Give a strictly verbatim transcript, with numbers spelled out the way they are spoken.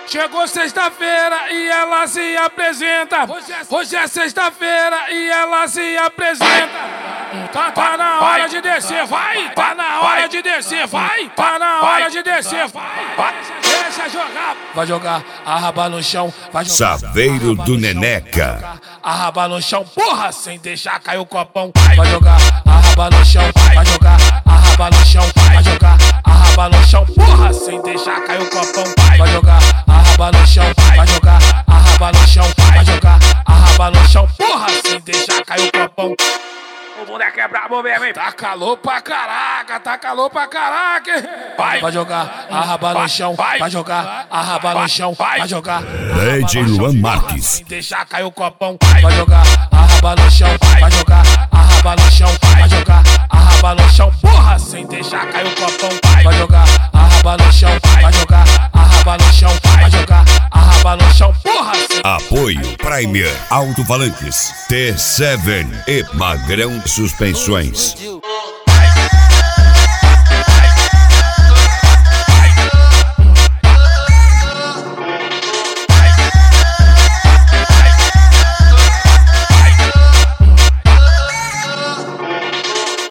Chegou sexta-feira e ela se apresenta. Hoje é sexta-feira e ela se apresenta. Tá, tá na hora de descer, vai. Tá na hora de descer, vai. Tá na hora de descer, vai. Deixa jogar. Vai jogar a raba no chão. Vai jogar Saveiro do Neneca. A raba no chão, porra, sem deixar cair o copão. Vai jogar a raba no chão. Vai jogar a raba no chão. Vai jogar a raba no chão, porra, sem deixar cair o copão. Vai jogar a raba no chão. Vai jogar a raba no chão. Vai jogar a raba no chão, porra, sem deixar cair o copão. O boneco é brabo mesmo, hein? Tá calor pra caraca, tá calor pra caraca. Vai, vai jogar a raba no chão. Vai jogar a raba no chão. Vai jogar D J Luan Marques. sem deixar cair o copão. Vai jogar a raba no chão. Vai jogar a raba no chão. Vai jogar a raba no chão, porra, sem deixar cair o copão. Vai jogar a raba no chão. Vai jogar a raba no chão. Vai jogar a raba no chão, porra. Apoio Premier Alto-Falantes, T sete e Magrão Suspensões.